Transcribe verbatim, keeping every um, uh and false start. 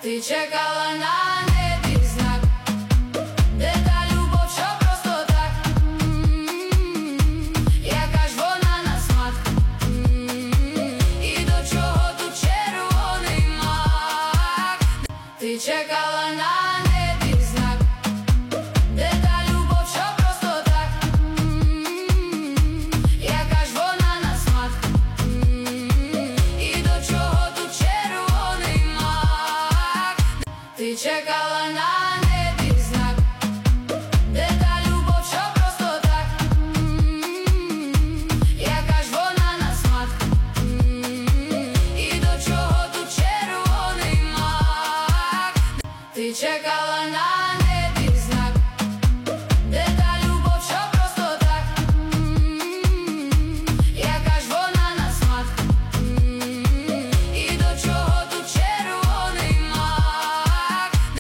Ти чекала на небі знак, де та любов, що просто так. М-м-м, яка ж вона на смак. М-м-м, і до чого тут червоний мак. Ти чекала на небі знак, де та любов, що просто так. М-м-м, яка ж вона на смак. М-м-м, і до чого тут червоний мак. Ти чекала на небі знак, де та любов, що просто так. М-м-м, яка ж вона на смак. М-м-м, і до чого тут червоний мак. Ти чекала